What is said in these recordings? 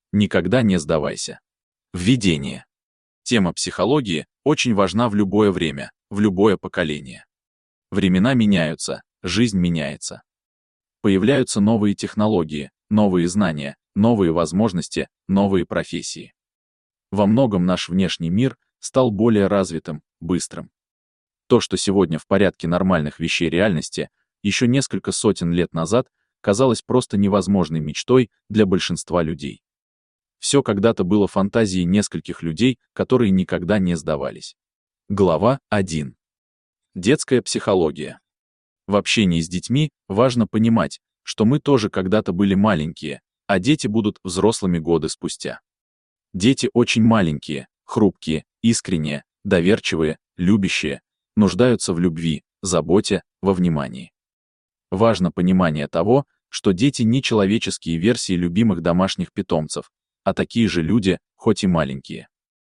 Никогда не сдавайся. Введение. Тема психологии очень важна в любое время, в любое поколение. Времена меняются, жизнь меняется. Появляются новые технологии, новые знания, новые возможности, новые профессии. Во многом наш внешний мир стал более развитым, быстрым. То, что сегодня в порядке нормальных вещей реальности, еще несколько сотен лет назад казалось просто невозможной мечтой для большинства людей. Все когда-то было фантазией нескольких людей, которые никогда не сдавались. Глава 1. Детская психология. В общении с детьми важно понимать, что мы тоже когда-то были маленькие, а дети будут взрослыми годы спустя. Дети очень маленькие, хрупкие, искренние, доверчивые, любящие, нуждаются в любви, заботе, во внимании. Важно понимание того, что дети не человеческие версии любимых домашних питомцев, а такие же люди, хоть и маленькие.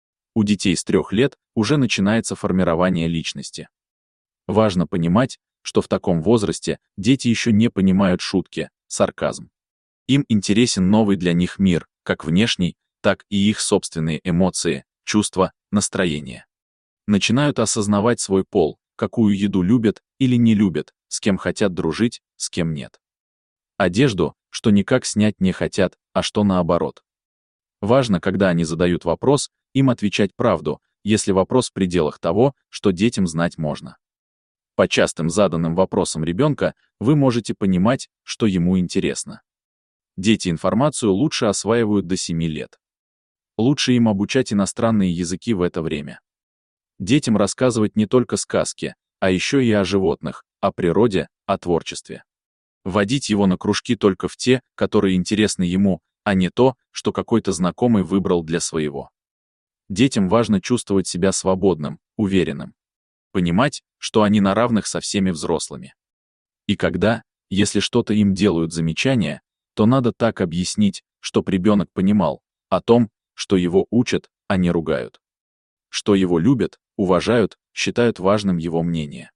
У детей с 3 лет уже начинается формирование личности. Важно понимать, что в таком возрасте дети еще не понимают шутки, сарказм. Им интересен новый для них мир, как внешний, так и их собственные эмоции, чувства, настроения. Начинают осознавать свой пол, какую еду любят или не любят, с кем хотят дружить, с кем нет. Одежду, что никак снять не хотят, а что наоборот. Важно, когда они задают вопрос, им отвечать правду, если вопрос в пределах того, что детям знать можно. По частым заданным вопросам ребенка вы можете понимать, что ему интересно. Дети информацию лучше осваивают до 7 лет. Лучше им обучать иностранные языки в это время. Детям рассказывать не только сказки, а еще и о животных, о природе, о творчестве. Водить его на кружки только в те, которые интересны ему, а не то, что какой-то знакомый выбрал для своего. Детям важно чувствовать себя свободным, уверенным. Понимать, что они на равных со всеми взрослыми. И когда, если что-то им делают замечания, то надо так объяснить, чтоб ребенок понимал о том, что его учат, а не ругают. Что его любят, уважают, считают важным его мнение.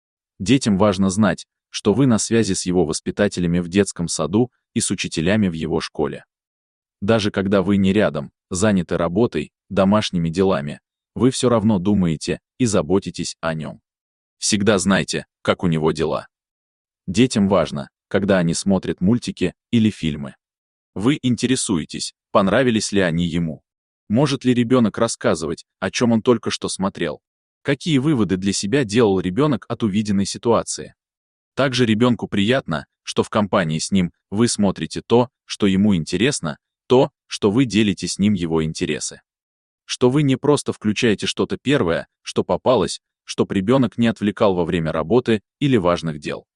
Детям важно знать, что вы на связи с его воспитателями в детском саду и с учителями в его школе. Даже когда вы не рядом, заняты работой, домашними делами, вы все равно думаете и заботитесь о нем. Всегда знайте, как у него дела. Детям важно, когда они смотрят мультики или фильмы. Вы интересуетесь, понравились ли они ему. Может ли ребенок рассказывать, о чем он только что смотрел? Какие выводы для себя делал ребенок от увиденной ситуации? Также ребенку приятно, что в компании с ним вы смотрите то, что ему интересно, то, что вы делите с ним его интересы. Что вы не просто включаете что-то первое, что попалось, чтоб ребенок не отвлекал во время работы или важных дел.